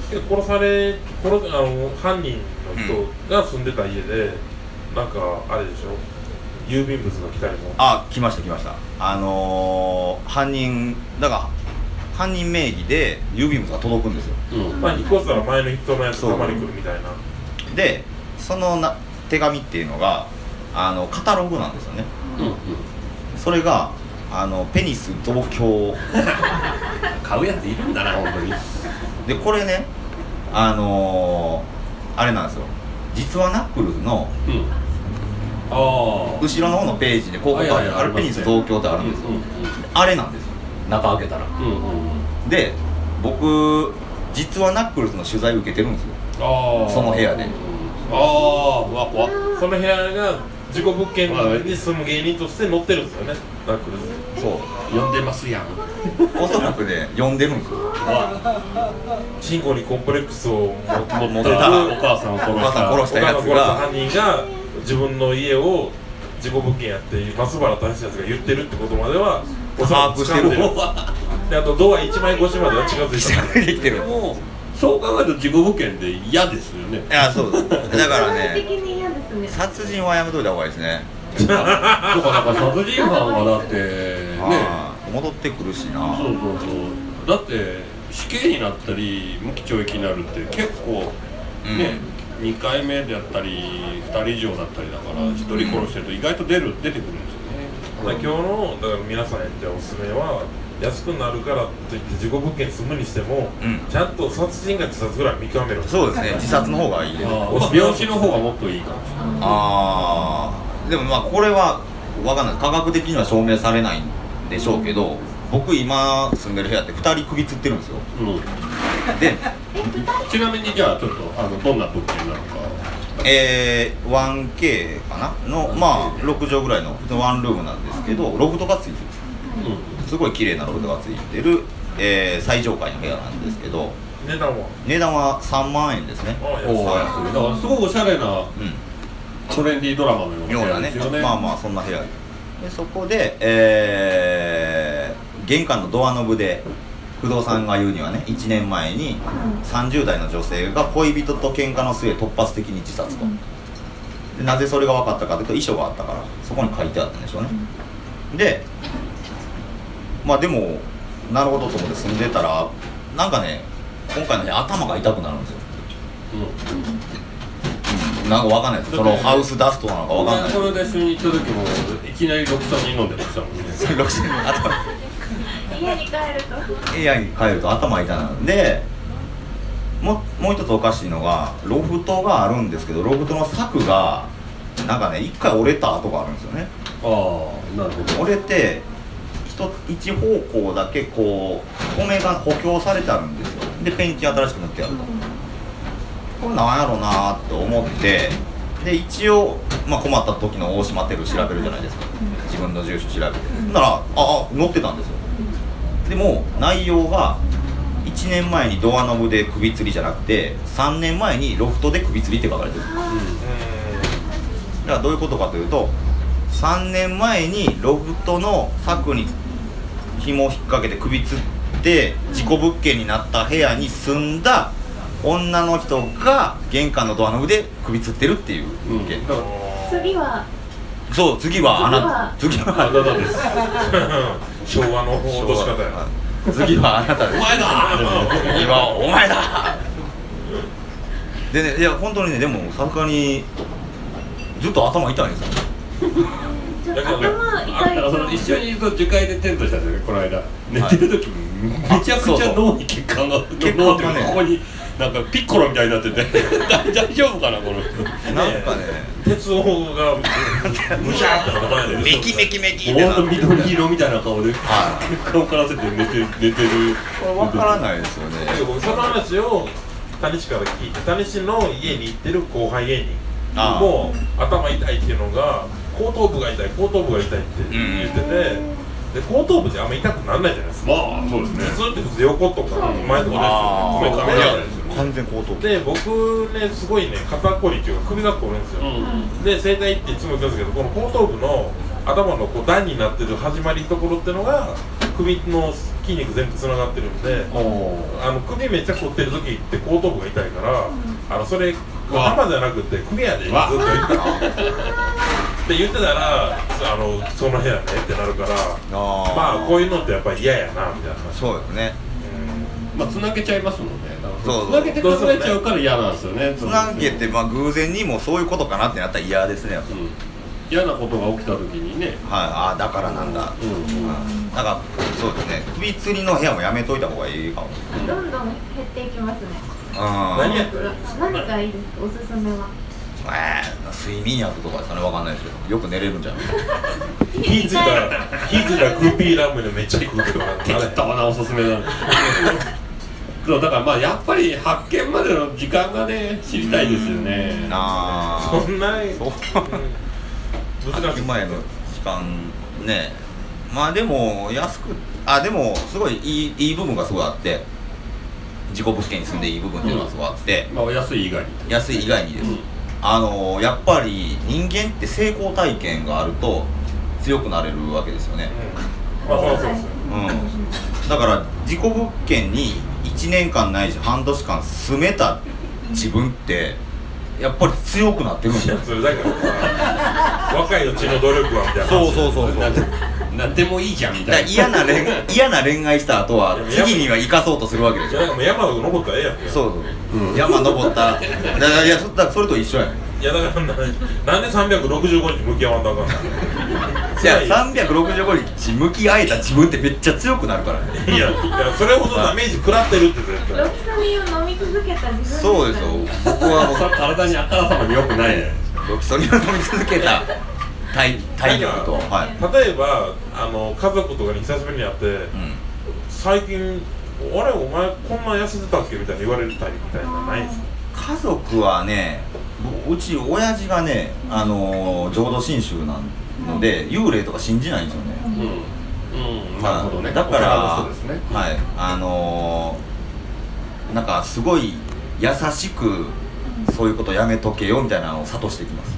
犯人の人が住んでた家で、なんかあれでしょ、郵便物が来たりも。 あ、来ました犯人だから犯人名義で郵便物が届くんですよ。 まあ引っ越したら前の人のやつたまに来るみたいな。 でその手紙っていうのがカタログなんですよね。それがペニス同居買うやついるんだな本当に。 でこれねあれなんですよ、実はナックルズの後ろの方のページで広告あるペニス同居ってあるんですよ。あれなんですよ、中開けたら。で僕実はナックルズの取材受けてるんですよ、その部屋で。 うわ怖っ。 その部屋が事故物件に住む芸人として載ってるんですよね、ナックルズ。 そう呼んでますやん。 おそらくね呼んでるんですよ。 信仰にコンプレックスを持ったお母さんを殺したやつが犯人が自分の家を事故物件やって松原大志やつが言ってるってことまでは把握してる。 であとドア1枚越しまでは近づいたできてる。 もうそう考えると事故物件で嫌ですよね。 いやそうだから的ねに嫌ですね。 殺人はやめといた方がいいですね。 とかなんか殺人犯がだってね、 戻ってくるしな。 そうだって死刑になったり無期懲役になるって結構ね、2回目であったり2人以上だったりだから1人殺してると意外と出てくるんですよね。 今日のだから皆さんへっておすすめは、安くなるからといって事故物件住むにしても、ちゃんと殺人か自殺ぐらい見極めろ。 そうですね、自殺の方がいいです。 病死の方がもっといいかもしれない。 でもまあこれは分かんない、科学的には証明されないんでしょうけど、僕今住んでる部屋って2人首つってるんですよ。でちなみにじゃあちょっとどんな物件なのか。 1K かなの、まあ6畳ぐらいのワンルームなんですけど、ロフトがついてる、すごい綺麗なロフトがついてる、最上階の部屋なんですけど、値段は3万円ですね。 だからすごいおしゃれな、トレンディードラマのような部屋ですよね。 まあまあそんな部屋で、そこで、玄関のドアノブで不動産が言うにはね、1年前に30代の女性が恋人と喧嘩の末突発的に自殺と。でなぜそれが分かったかというと、遺書があったからそこに書いてあったんでしょうね。でまあでもなるほどと思って住んでたら、なんかね今回のね頭が痛くなるんですよ。なんか分かんないです、そのハウスダストなのか分かんない。 この間一緒に行った時もいきなりロキソニン飲んでましたもんね。 家に帰ると頭痛なんで、もう一つおかしいのが、ロフトがあるんですけど、ロフトの柵がなんかね一回折れた跡があるんですよね。 なるほど。 折れて一方向だけこう米が補強されてあるんですよ。でペンキ新しく塗ってあると、これなんやろうなと思って、で一応、まあ、困った時の大島テル調べるじゃないですか、自分の住所調べて。なら載ってたんですよ。でも内容が1年前にドアノブで首吊りじゃなくて、3年前にロフトで首吊りって書かれてる。だからどういうことかというと、3年前にロフトの柵に紐を引っ掛けて首吊って事故物件になった部屋に住んだ女の人が玄関のドアノブで首吊ってるっていう物件。 次はそう、次はあなたです。 昭和の落とし方や。 次はあなたですお前だ次はお前だでね、いや本当にね、でもさすがにずっと頭痛いんですよ。 ちょっと頭痛いと一緒に樹海でテントしたんですよね、この間。寝てる時めちゃくちゃ脳に血管が、脳っていうかここになんかピッコロみたいになってて大丈夫かなこの人。 なんかね、 鉄音がむしゃーって頭でメキメキメキってなほんとって緑色みたいな顔で血管をからせて寝てる。 これ分からないですよね。 僕その話を谷氏から聞いて、谷氏の家に行ってる後輩芸人も頭痛いっていうのが後頭部が痛いって言ってて、で後頭部ってあんま痛くならないじゃないですか。 まあそうですね。 普通って普通横とか前とかですよ。 いや完全後頭部で僕ねすごいね肩こりっていうか首が凝るんですよ、で整体っていつも言うんですけど、この後頭部の頭のこう段になってる始まりところってのが首の筋肉全部つながってるんで、首めっちゃ凝ってる時って後頭部が痛いから、それ頭じゃなくて首やでずっと言ったって言ってたらその部屋ねってなるから、まあこういうのってやっぱり嫌やなみたいな。 そうですね。 まあつなげちゃいますもんね。 そうつなげて考えちゃうから嫌なんですよね。 つなげてまあ偶然にもそういうことかなってなったら嫌ですね、やっぱ。 嫌なことが起きた時にね。 はい、だからなんだ。なんかそうですね。首吊りの部屋もやめといた方がいいかも。 どんどん減っていきますね。 何やったら何がいいですか、おすすめは。 睡眠薬とかですかね、わかんないですけど、よく寝れるんじゃない気づいたらグーピーラムネめっちゃ食うけど適当なおすすめなんそうだからまあやっぱり発見までの時間がね知りたいですよね。 そんな難しい前の時間ね。まあでも安くでもすごいいい部分がすごいあって、自己物件に住んでいい部分っていうのがすごいあって、 まあ安い以外にです、 やっぱり人間って成功体験があると強くなれるわけですよね。だから自己物件に1年間ないし半年間住めた自分ってやっぱり強くなってるんですよ。 それだから若いうちの努力はみたいな。 そうなんでもいいじゃんみたいな。 嫌な恋愛した後は次には生かそうとするわけでしょ。 だからもう山登ったらええやん。 山登ったいやそれと一緒やねん。 いやだからなんで365日向き合わんとあかんの。 いや365日向き合えた自分ってめっちゃ強くなるからね。 いやそれほどダメージ食らってるって絶対。 ロキソニンを飲み続けた自分ですから。 そうですよ。僕はもう体にあからさまに良くないね。 ロキソニンを飲み続けた体力と、 例えば家族とかに久しぶりに会って、最近お前こんな痩せてたっけみたいに言われるタイプみたいなのないんですか？ 家族はね、うち親父がね浄土真宗なので幽霊とか信じないんですよね。 なるほどね。 だからそうですね。 なんかすごい優しくそういうことやめとけよみたいなのを諭してきます。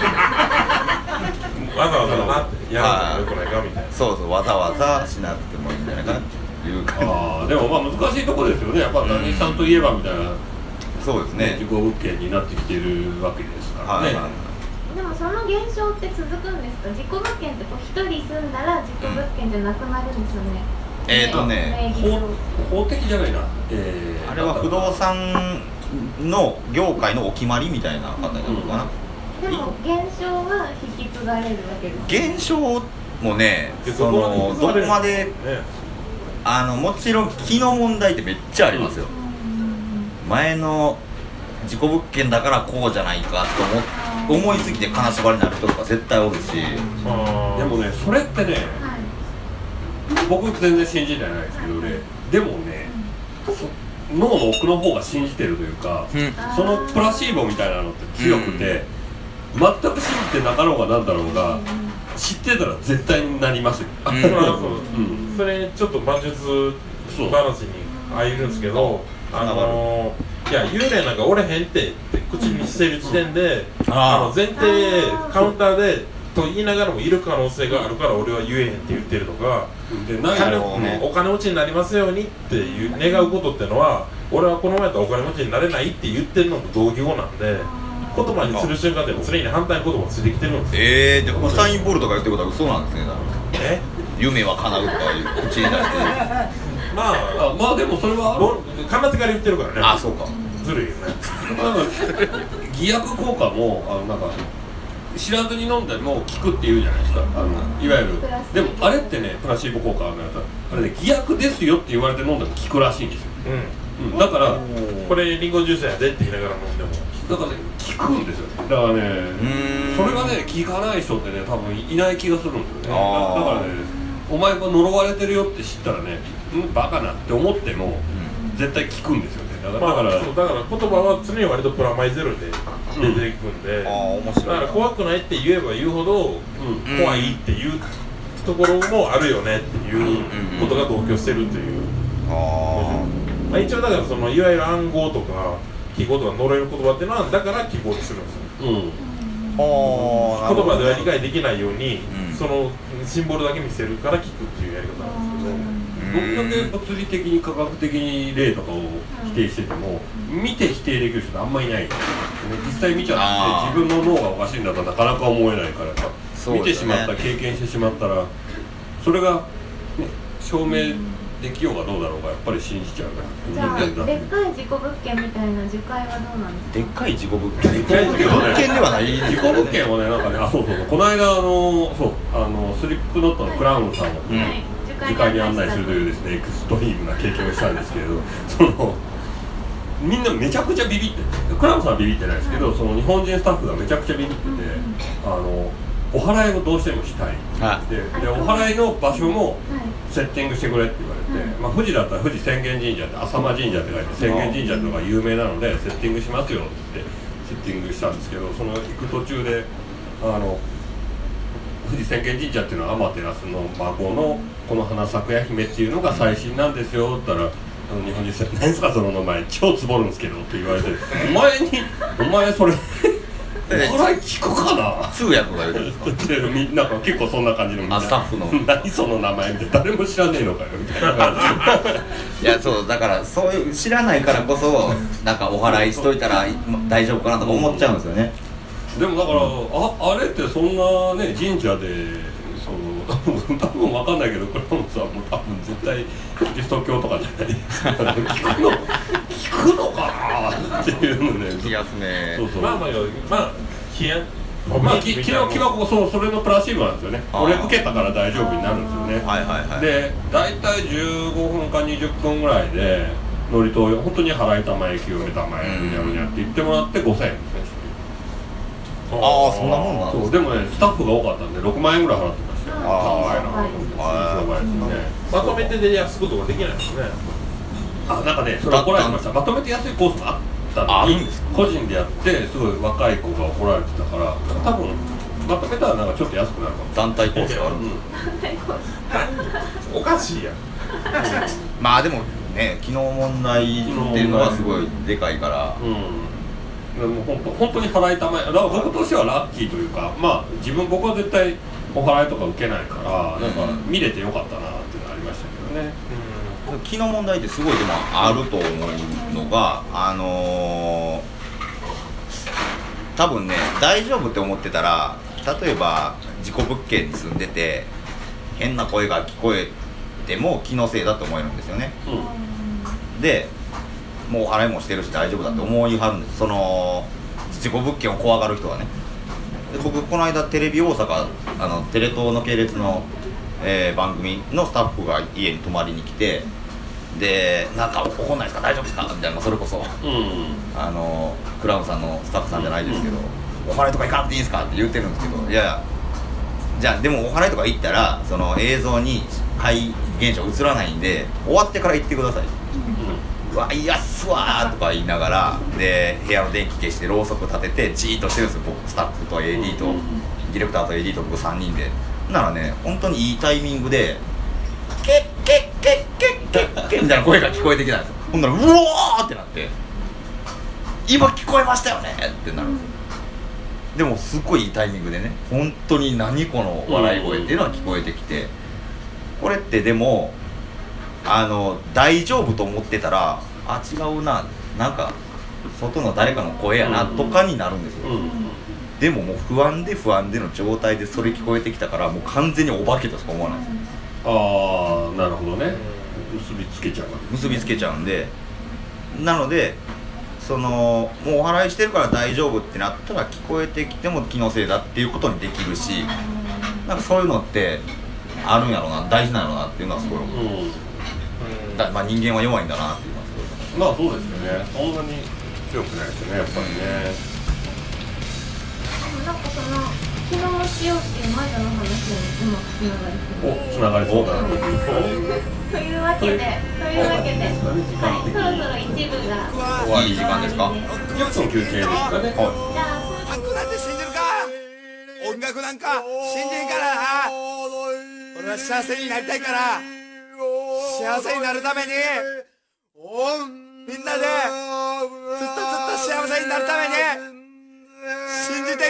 わざわざなってやるのよくないかみたいな。 そうわざわざしなくてもいいんじゃないかなっていう感じ。 でもまあ難しいとこですよね。やっぱ谷さんといえばみたいな。 そうですね。 自己物件になってきてるわけですからね。 でもその現象って続くんですか？自己物件ってこう一人住んだら自己物件じゃなくなるんですよね。 法的じゃないな。 あれは不動産の業界のお決まりみたいな方なのかな。 でも現象は引き継がれるわけです。 現象もね、どこまでもちろん気の問題ってめっちゃありますよ。前の自己物件だからこうじゃないかと思いすぎて金縛りになる人とか絶対おるし。 でもねそれってね、僕全然信じてないですけどね、でもね脳の奥の方が信じてるというか、そのプラシーボみたいなのって強くて、全く信じてなかろうがなんだろうが知ってたら絶対になりますよ。 それちょっと馬術話に入るんですけど、いや幽霊なんかおれへんって口にしてる時点で前提カウンターでと言いながらもいる可能性があるから俺は言えへんって言ってるとか、お金持ちになりますようにっていう願うことってのは俺はこの前とお金持ちになれないって言ってるのと同義語なんで、言葉にする瞬間でも常に反対の言葉がついてきてるんですよ。 でウサイン・ボルトが言ってることは嘘なんですね。夢は叶うとかいう口に出してまあまあでもそれはかなってから言ってるからね。 あ、そうか。 ずるいよね。 偽薬効果もなんか知らずに飲んでも効くって言うじゃないですか。いわゆるでもあれってね、プラシーボ効果あるやつ、あれね、偽薬ですよって言われて飲んでも効くらしいんですよ。だからこれリンゴジュースやでって言いながら飲んでもだからね、効くんですよね。だからね、それがね、効かない人ってね、多分いない気がするんですよね。だからね、お前が呪われてるよって知ったらね、バカなって思っても絶対効くんですよね。だから言葉は常に割とプラマイゼロで出ていくんで、 面白い。 だから怖くないって言えば言うほど怖いっていうところもあるよねっていうことが同居してるという。まあ、一応だからそのいわゆる暗号とか記号とか呪いの言葉っていうのはだから記号にするんですよ。言葉では理解できないように、そのシンボルだけ見せるから聞くっていうやり方なんですけど。 どんだけ物理的に科学的に例とかを否定してても、見て否定できる人ってあんまりいないんですね。実際見ちゃって自分の脳がおかしいんだとなかなか思えないから、見てしまった、経験してしまったらそれが、ね、証明できようがどうだろうがやっぱり信じちゃうから。 じゃあでっかい事故物件みたいな樹海はどうなんですか？ でっかい事故物件。でっかい事故物件ではない。 事故物件はね、なんかね、そうこの間スリップノットのクラウンさんを樹海に案内するというですね、エクストリームな経験をしたんですけれど、みんなめちゃくちゃビビってて、クラウンさんはビビってないですけど、その日本人スタッフがめちゃくちゃビビってて、お祓いをどうしてもしたい、でお祓いの場所もセッティングしてくれって言われて、まあ、富士だったら富士浅間神社って浅間神社って書いて浅間神社っていうのが有名なのでセッティングしますよってセッティングしたんですけど、その行く途中で富士浅間神社っていうのは天照の孫のこの花咲夜姫っていうのが最新なんですよって言ったら、日本人何ですかその名前超つぼるんですけどって言われて、お前それお祓い聞くかな、 通訳が言うてるんですか？ なんか結構そんな感じのみんなスタッフの何その名前みたいな、誰も知らねえのかよみたいな感じ。いや、そうだからそういう知らないからこそなんかお祓いしといたら大丈夫かなとか思っちゃうんですよね。 でもだからあれってそんなね神社で多分わかんないけど、これもさ、もう多分絶対キリスト教とかじゃない聞くのかなっていうのね。 気がすね。 そうまあ気はそれのプラシーボなんですよね。俺受けたから大丈夫になるんですよね。で大体15分か20分ぐらいで祝詞を本当に払い玉焼きを目玉焼きにやるにゃって言ってもらって5000円ですね。 そんなもんなんですか？ でもね、スタッフが多かったんで6万円ぐらい払ってましたよ。 まとめてで安くとかできないですね。 なんかね、それ怒られてました。まとめて安いコースがあったのに個人でやってすごい若い子が怒られてたから、多分まとめたらなんかちょっと安くなるかも。 団体コースがあるんですおかしいやん。 まあでもね、昨日問題っていうのはすごいでかいから、 でも本当に払いたまえ、だから僕としてはラッキーというか、まあ僕は絶対お祓いとか受けないから、なんか見れてよかったなっていうのがありましたけどね。 昨日問題ってすごいでもあると思うのが、多分ね、大丈夫って思ってたら、例えば事故物件に住んでて変な声が聞こえても気のせいだと思えるんですよね。でもうお祓いもしてるし大丈夫だって思いはるんです。その事故物件を怖がる人はね。で僕この間テレビ大阪テレ東の系列の、番組のスタッフが家に泊まりに来て、でなんか怒んないですか大丈夫ですかみたいな、それこそ、クラウンさんのスタッフさんじゃないですけど、お祓いとか行かなくていいですかって言ってるんですけど、いやじゃあでもお祓いとか行ったらその映像に怪現象映らないんで終わってから行ってください。うわいやっすわーとか言いながら、で部屋の電気消してろうそく立ててじーっとしてるんですよ、僕スタッフと AD と、ディレクターと AD と僕3人で。ならね、本当にいいタイミングでケッケッケッケッケッケッみたいな声が聞こえてきたんですよ。ほんならうおーってなって、今聞こえましたよねってなるんですよ。でもすっごいいいタイミングでね、本当に何この笑い声っていうのが聞こえてきて、これってでも大丈夫と思ってたら違うな、なんか外の誰かの声やなとかになるんですよ。でももう不安での状態でそれ聞こえてきたから、もう完全にお化けとしか思わないんですよ。 なるほどね。 結びつけちゃうわけ結びつけちゃうんで、なのでもうお祓いしてるから大丈夫ってなったら聞こえてきても気のせいだっていうことにできるし、なんかそういうのってあるんやろうな、大事なんやろうなっていうのはすごい思う、まあ人間は弱いんだなっていうのはすごい。 まあそうですよね、そんなに強くないですよね、やっぱりね。 なんか気の持ちようっていう魔女の話にうまくつながりそう。 つながりそうだなというわけで、はい、そろそろ一部が終わり時間ですか。 10分休憩ですかね。 じゃあパンクなんて信じるか。音楽なんか信じんからな。俺は幸せになりたいから、幸せになるためにみんなでずっと幸せになるために信じて